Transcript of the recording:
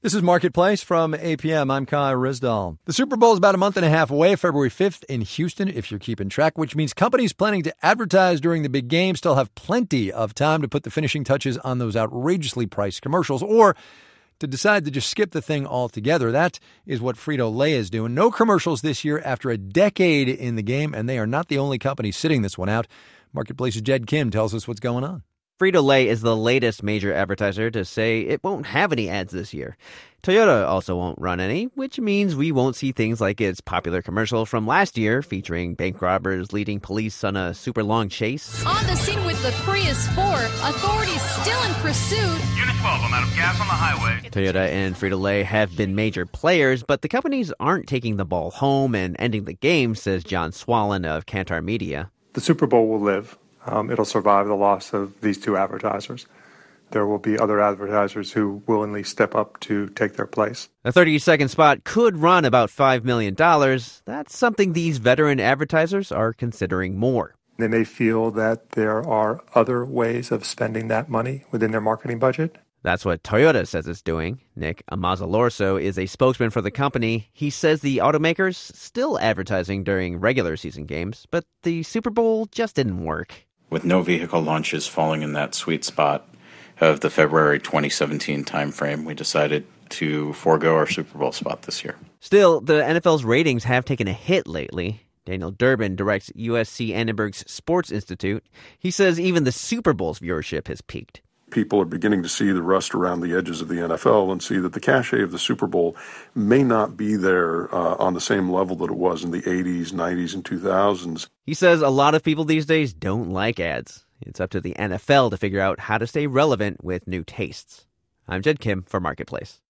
This is Marketplace from APM. I'm Kai Rizdal. The Super Bowl is about a month and a half away, February 5th in Houston, if you're keeping track, which means companies planning to advertise during the big game still have plenty of time to put the finishing touches on those outrageously priced commercials or to decide to just skip the thing altogether. That is what Frito-Lay is doing. No commercials this year after a decade in the game, and they are not the only company sitting this one out. Marketplace's Jed Kim tells us what's going on. Frito-Lay is the latest major advertiser to say it won't have any ads this year. Toyota also won't run any, which means we won't see things like its popular commercial from last year featuring bank robbers leading police on a super long chase. On the scene with the Prius 4, authorities still in pursuit. Unit 12, I'm out of gas on the highway. Toyota and Frito-Lay have been major players, but the companies aren't taking the ball home and ending the game, says John Swallen of Kantar Media. The Super Bowl will live. It'll survive the loss of these two advertisers. There will be other advertisers who willingly step up to take their place. A 30-second spot could run about $5 million. That's something these veteran advertisers are considering more. They may feel that there are other ways of spending that money within their marketing budget. That's what Toyota says it's doing. Nick Amazalorso is a spokesman for the company. He says the automaker's still advertising during regular season games, but the Super Bowl just didn't work. With no vehicle launches falling in that sweet spot of the February 2017 timeframe, we decided to forego our Super Bowl spot this year. Still, the NFL's ratings have taken a hit lately. Daniel Durbin directs USC Annenberg's Sports Institute. He says even the Super Bowl's viewership has peaked. People are beginning to see the rust around the edges of the NFL and see that the cachet of the Super Bowl may not be there on the same level that it was in the 80s, 90s, and 2000s. He says a lot of people these days don't like ads. It's up to the NFL to figure out how to stay relevant with new tastes. I'm Jed Kim for Marketplace.